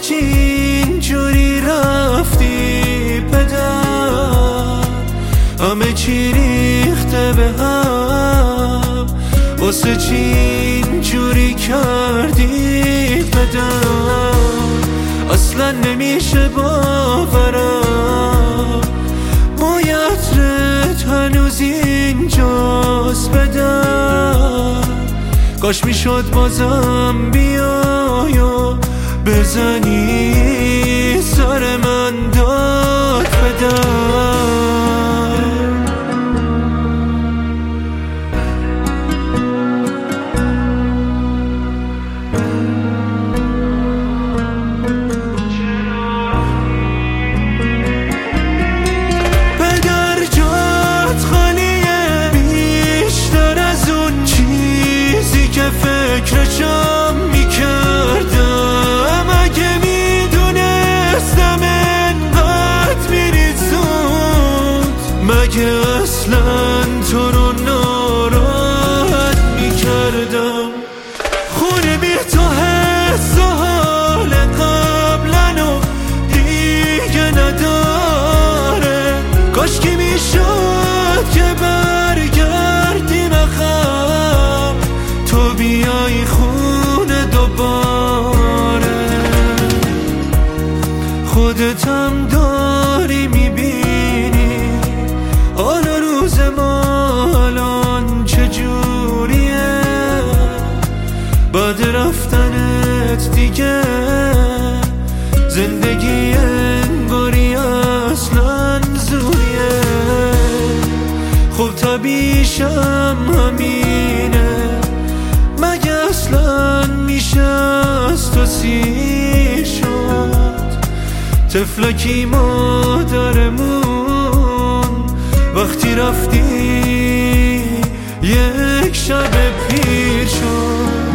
چی اینجوری رفتی پدر؟ همه چی ریخته به هم، واسه چی اینجوری کردی پدر؟ اصلا نمیشه باورم مایترت هنوز اینجاست پدر. کاش میشد بازم بیای و بزنی سر من داد پدر. فکرشم میکردم اگه میدونستم انقدر میری زود، مگه اصلا تو رو ناراحت میکردم؟ خونه بی تو حس و حال قبلنو دیگه نداره. کاش که میشد که برگردیم عقب، تو بیای خونه دوباره. خودتم داری میبینی حال روز ما الان چجوریه، بعد رفتنت دیگه زندگی انگاری اصلا زوریه. خب طبیعیشم همینه، مگه اصلا میشه از تو سیر شد؟ طفلکی مادرمون وقتی رفتی یک شب پیر شد.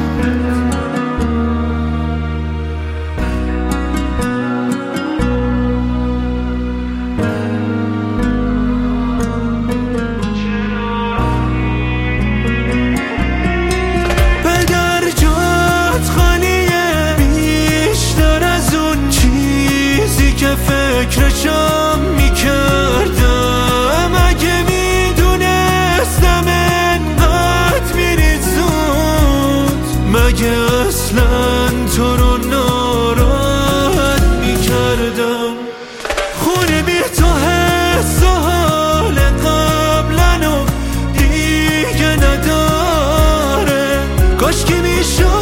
فکرشم میکردم اگه میدونستم انقدر میری زود، مگه اصلا تو رو ناراحت میکردم؟ خونه بی تو حس و حال قبلنو دیگه نداره. کاش که میشد